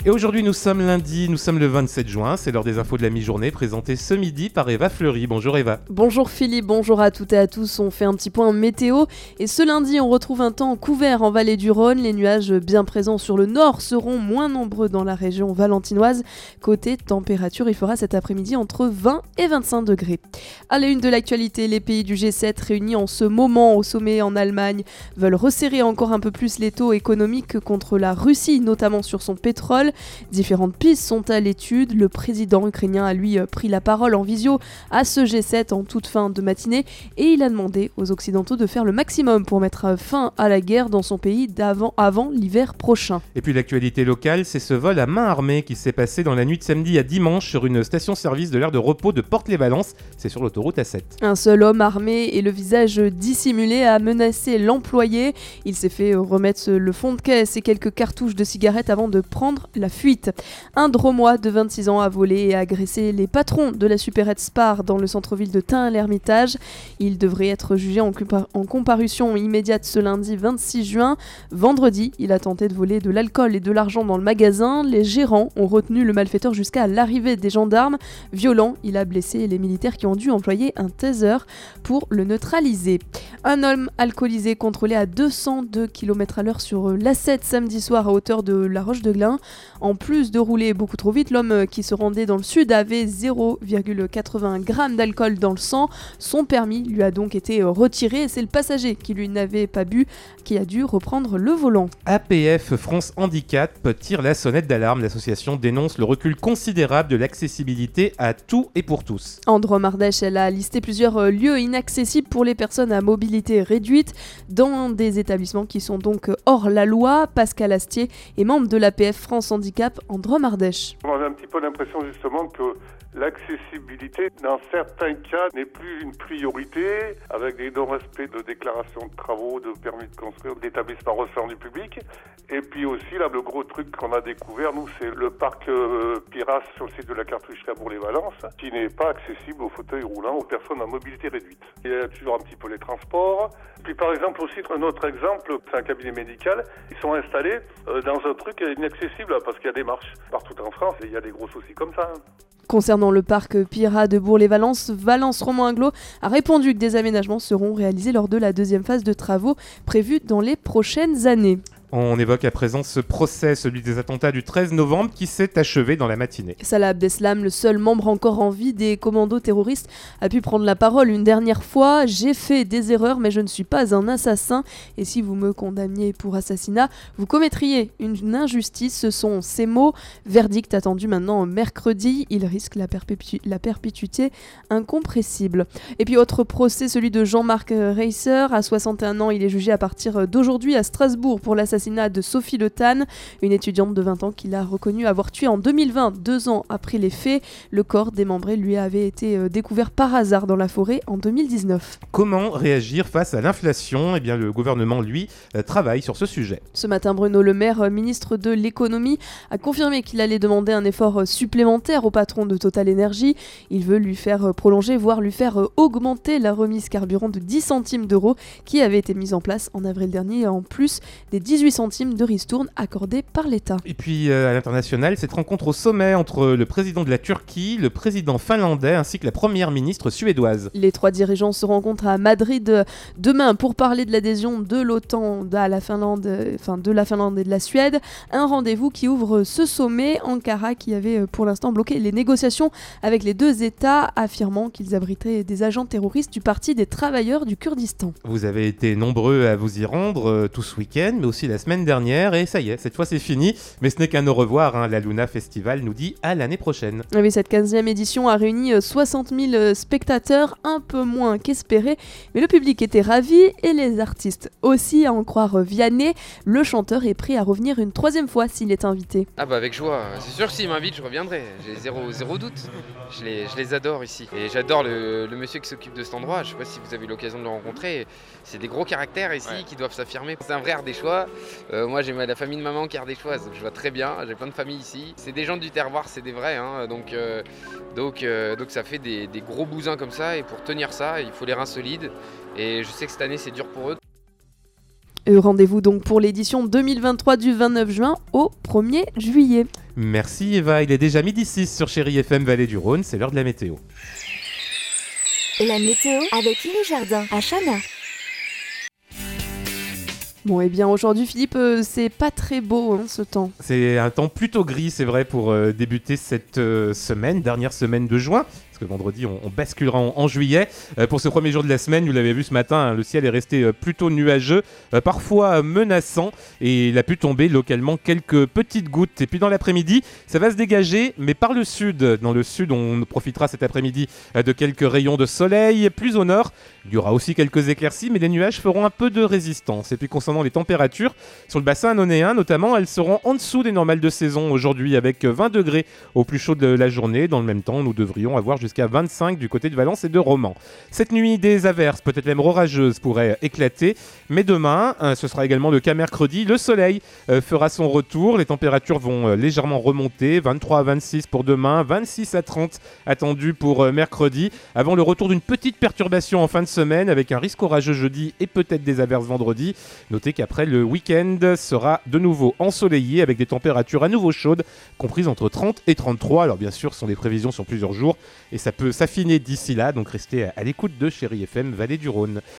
Et aujourd'hui nous sommes lundi, nous sommes le 27 juin, c'est l'heure des infos de la mi-journée présentées ce midi par Eva Fleury. Bonjour Eva. Bonjour Philippe, bonjour à toutes et à tous, on fait un petit point météo et ce lundi on retrouve un temps couvert en vallée du Rhône, les nuages bien présents sur le nord seront moins nombreux dans la région valentinoise. Côté température, il fera cet après-midi entre 20 et 25 degrés. À la une de l'actualité, les pays du G7 réunis en ce moment au sommet en Allemagne veulent resserrer encore un peu plus l'étau économique contre la Russie, notamment sur son pétrole. Différentes pistes sont à l'étude. Le président ukrainien a lui pris la parole en visio à ce G7 en toute fin de matinée et il a demandé aux Occidentaux de faire le maximum pour mettre fin à la guerre dans son pays avant l'hiver prochain. Et puis l'actualité locale, c'est ce vol à main armée qui s'est passé dans la nuit de samedi à dimanche sur une station-service de l'aire de repos de Porte-les-Valences. C'est sur l'autoroute A7. Un seul homme armé et le visage dissimulé a menacé l'employé. Il s'est fait remettre le fond de caisse et quelques cartouches de cigarettes avant de prendre la fuite. Un Dromois de 26 ans a volé et agressé les patrons de la supérette Spar dans le centre-ville de Tain-l'Hermitage. Il devrait être jugé en comparution immédiate ce lundi 26 juin. Vendredi, il a tenté de voler de l'alcool et de l'argent dans le magasin. Les gérants ont retenu le malfaiteur jusqu'à l'arrivée des gendarmes. Violent, il a blessé les militaires qui ont dû employer un taser pour le neutraliser. Un homme alcoolisé contrôlé à 202 km/h sur l'A7 samedi soir à hauteur de La Roche-de-Glin. En plus de rouler beaucoup trop vite, l'homme qui se rendait dans le sud avait 0,80 g d'alcool dans le sang. Son permis lui a donc été retiré et c'est le passager qui lui n'avait pas bu qui a dû reprendre le volant. APF France Handicap tire la sonnette d'alarme. L'association dénonce le recul considérable de l'accessibilité à tout et pour tous. En Drôme-Ardèche, elle a listé plusieurs lieux inaccessibles pour les personnes à mobilité réduite dans des établissements qui sont donc hors la loi. Pascal Astier est membre de l'APF France Handicap en Drôme-Ardèche. On a un petit peu l'impression justement que l'accessibilité, dans certains cas, n'est plus une priorité, avec des non-respects de déclaration de travaux, de permis de construire, d'établissements recevant du public. Et puis aussi, là, le gros truc qu'on a découvert, nous, c'est le parc Piras sur le site de la cartoucherie à Bourg-les-Valences, qui n'est pas accessible aux fauteuils roulants, aux personnes à mobilité réduite. Il y a toujours un petit peu les transports. Puis par exemple aussi, un autre exemple, c'est un cabinet médical. Ils sont installés dans un truc inaccessible parce qu'il y a des marches partout en France et il y a des gros soucis comme ça. Concernant le parc Piras de Bourg-les-Valences, Valence Roman Inglo a répondu que des aménagements seront réalisés lors de la deuxième phase de travaux prévus dans les prochaines années. On évoque à présent ce procès, celui des attentats du 13 novembre qui s'est achevé dans la matinée. Salah Abdeslam, le seul membre encore en vie des commandos terroristes, a pu prendre la parole une dernière fois. « J'ai fait des erreurs, mais je ne suis pas un assassin. Et si vous me condamniez pour assassinat, vous commettriez une injustice. » Ce sont ses mots. Verdict attendu maintenant mercredi. Il risque la perpétuité incompressible. Et puis autre procès, celui de Jean-Marc Reisser. À 61 ans, il est jugé à partir d'aujourd'hui à Strasbourg pour l'assassinat de Sophie Le Tan, une étudiante de 20 ans qu'il a reconnue avoir tué en 2020, 2 ans après les faits. Le corps démembré lui avait été découvert par hasard dans la forêt en 2019. Comment réagir face à l'inflation ? Eh bien, le gouvernement, lui, travaille sur ce sujet. Ce matin, Bruno Le Maire, ministre de l'économie, a confirmé qu'il allait demander un effort supplémentaire au patron de Total Energy. Il veut lui faire prolonger, voire lui faire augmenter la remise carburant de 10 centimes d'euros qui avait été mise en place en avril dernier, en plus des 18 centimes de ristourne accordés par l'État. Et puis à l'international, cette rencontre au sommet entre le président de la Turquie, le président finlandais ainsi que la première ministre suédoise. Les trois dirigeants se rencontrent à Madrid demain pour parler de l'adhésion de l'OTAN à la Finlande, de la Finlande et de la Suède. Un rendez-vous qui ouvre ce sommet. Ankara qui avait pour l'instant bloqué les négociations avec les deux États, affirmant qu'ils abriteraient des agents terroristes du Parti des travailleurs du Kurdistan. Vous avez été nombreux à vous y rendre tout ce week-end, mais aussi la semaine dernière, et ça y est, cette fois c'est fini, mais ce n'est qu'un au revoir, hein. La Luna Festival nous dit à l'année prochaine. Oui, cette 15e édition a réuni 60 000 spectateurs, un peu moins qu'espéré, mais le public était ravi et les artistes aussi, à en croire Vianney. Le chanteur est prêt à revenir une 3e fois s'il est invité. Ah bah avec joie, c'est sûr que s'il m'invite je reviendrai, j'ai zéro doute, je les adore ici. Et j'adore le monsieur qui s'occupe de cet endroit, je sais pas si vous avez eu l'occasion de le rencontrer, c'est des gros caractères ici qui doivent s'affirmer. C'est un vrai Ardéchois, moi j'ai la famille de maman qui est ardéchoise, donc je vois très bien, j'ai plein de familles ici. C'est des gens du terroir, c'est des vrais, hein, donc ça fait des gros bousins comme ça, et pour tenir ça, il faut les reins solides. Et je sais que cette année c'est dur pour eux. Rendez-vous donc pour l'édition 2023 du 29 juin au 1er juillet. Merci Eva, il est déjà 12h06 sur Chérie FM Vallée du Rhône, c'est l'heure de la météo. La météo avec Lily Jardin à Chana. Bon, eh bien aujourd'hui, Philippe, c'est pas très beau ce temps. C'est un temps plutôt gris, c'est vrai, pour débuter cette semaine, dernière semaine de juin. Parce que vendredi, on basculera en juillet. Pour ce premier jour de la semaine, vous l'avez vu ce matin, hein, le ciel est resté plutôt nuageux, parfois menaçant. Et il a pu tomber localement quelques petites gouttes. Et puis dans l'après-midi, ça va se dégager, mais par le sud. Dans le sud, on profitera cet après-midi de quelques rayons de soleil. Plus au nord, il y aura aussi quelques éclaircies, mais les nuages feront un peu de résistance. Et puis concernant les températures, sur le bassin annonéen notamment, elles seront en dessous des normales de saison aujourd'hui, avec 20 degrés au plus chaud de la journée. Dans le même temps, nous devrions avoir jusqu'à 25 du côté de Valence et de Romans. Cette nuit, des averses, peut-être même orageuses, pourraient éclater. Mais demain, ce sera également le cas mercredi. Le soleil fera son retour. Les températures vont légèrement remonter. 23 à 26 pour demain, 26 à 30 attendus pour mercredi. Avant le retour d'une petite perturbation en fin de semaine, avec un risque orageux jeudi et peut-être des averses vendredi. Notez qu'après, le week-end sera de nouveau ensoleillé, avec des températures à nouveau chaudes, comprises entre 30 et 33. Alors bien sûr, ce sont des prévisions sur plusieurs jours et ça peut s'affiner d'ici là, donc restez à l'écoute de Chérie FM Vallée du Rhône.